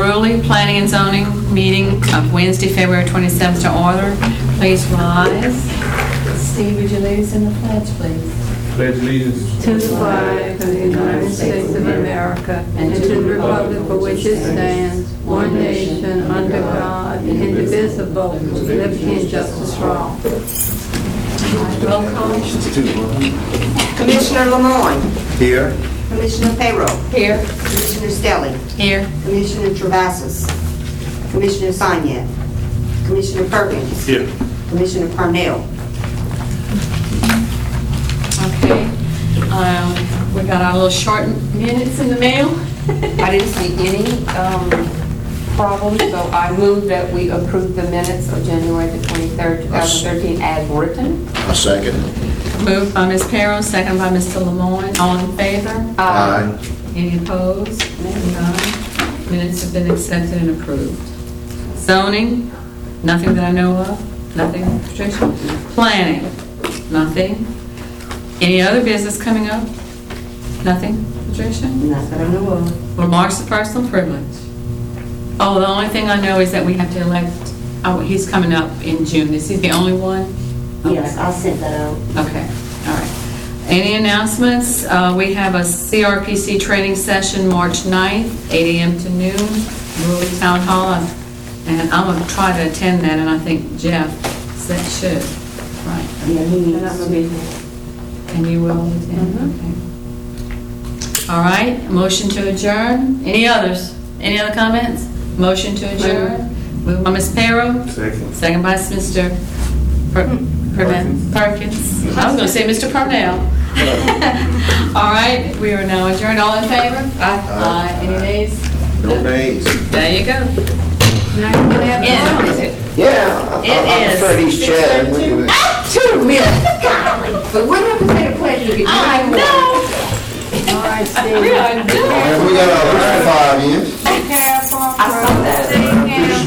Unruly Planning and Zoning meeting of Wednesday, February 27th to order. Please rise. Steve, would you lead us in the pledge, please? Pledge allegiance to the flag of the United States of America and to the republic for which it stands, one nation, under God, indivisible, with liberty and justice for all. Roll call. Commissioner Lemoyne. here. Commissioner Payroll. Here. Commissioner Stelling. Here. Commissioner Travassos. Commissioner Sanyet. Commissioner Perkins. Here. Commissioner Parnell. Okay. We got our little short minutes in the mail. I didn't see any problems, so I move that we approve the minutes of January the 23rd, 2013 as written. A second. Moved by Ms. Perro, second by Mr. Lemoyne. All in favor? Aye. Any opposed? None. Minutes have been accepted and approved. Zoning, nothing that I know of. Nothing, Patricia. Planning, nothing. Any other business coming up? Nothing, Patricia? Not that I know of. Remarks of personal privilege. Oh, the only thing I know is that we have to elect, he's coming up in June. Is he the only one? Yes, I sent that out. Okay, all right. Any announcements? We have a CRPC training session March 9th, 8 a.m. to noon, Brewery Town Hall. And I'm going to try to attend that, and I think Jeff said should. Right. Yeah, he And I'm gonna be needs. here. And you will attend? Okay. All right, motion to adjourn. Any others? Any other comments? Motion to adjourn. Moved by Ms. Perro. Second. Second by Mr. Perkins. I was going to say Mr. Parnell. All right, we are now adjourned. All in favor? Aye. Any nays? No nays. There you go. Now you can have the Yeah, It I'm is afraid he's chatting. 2 minutes. But what happened to the pledge? You I know. All right, Steve. We are good. We got our 5 in.